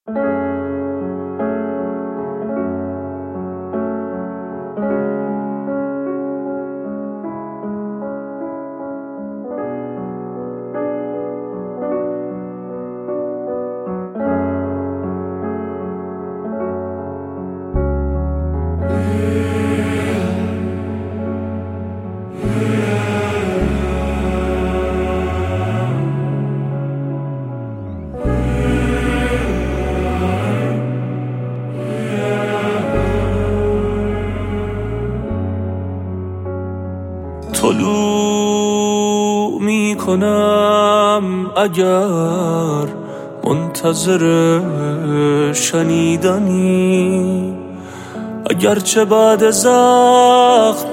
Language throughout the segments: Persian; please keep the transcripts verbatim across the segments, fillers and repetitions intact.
طلوع می کنم اگر منتظر شنیدنی، اگرچه بعد زخم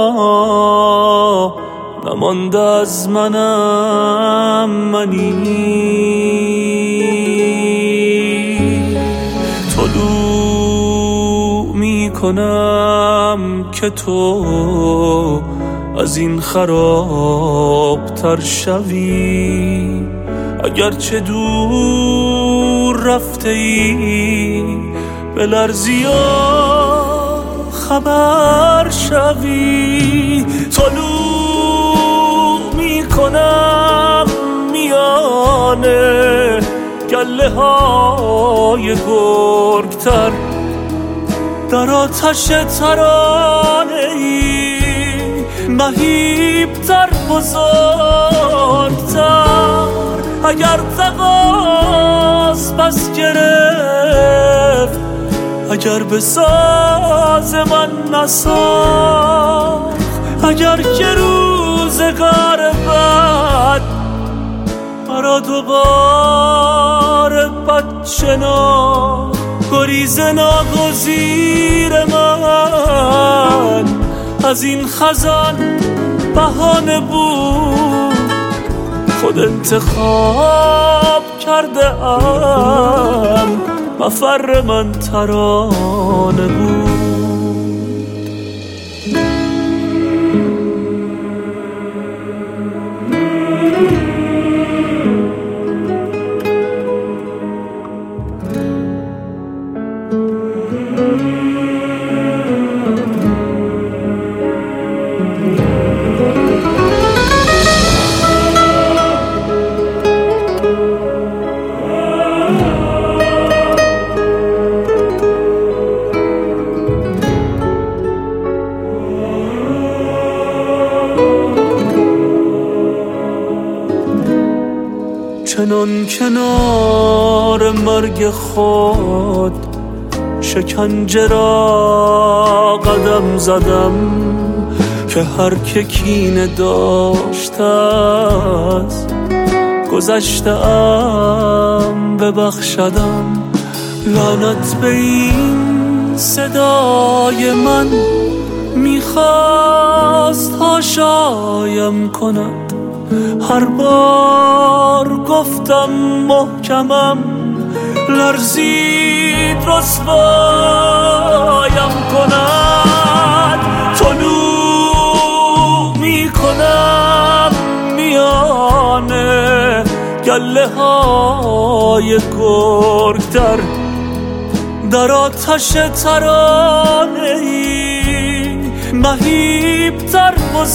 ها نمانده از منم منی. طلوع می کنم که تو از این خراب تر شوی، اگرچه دور رفته ای به لرزی و خبر شوی. طلوع می کنم میانه گله های گرگتر، در آتش ترانه ای مهیبتر بزرگتر. اگر تقاس پس گرفت، اگر به ساز من نساخت، اگر که روزگار بد مرا دوباره بد شناخت، گریز ناگزیر من از این خزان بهانه بود. خود انتخاب کرده ام، مفر من ترانه بود. چنان کنار مرگ خود شکنجه را قدم زدم، که هر که کینه داشته از گذشته ام ببخشدم. لعنت به این صدای من میخواست هاشایم کند، هر بار گفتم محکمم لرزید رسوایم کند. طلوع می کنم میانه گله های گرگتر، در آتش ترانه ای مهیبتر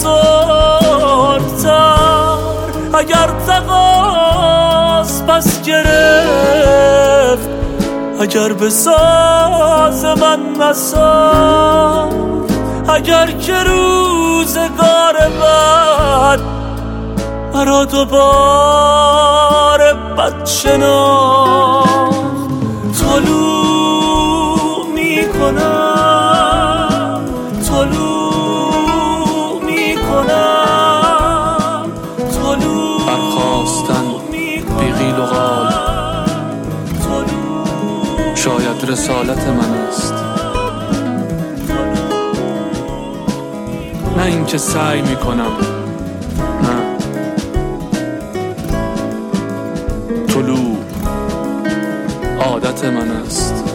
بزرگتر. اگر تقاس پس گرفت، اگر به ساز من نساخت، اگر که روزگار بد مرا دوباره بد شناخت. طلوع می کنم، طلوع می کنم، طلوع برخواستن بی قیل و قال شاید رسالت من است، نه اینکه سعی می کنم. نه، طلوع عادت من است.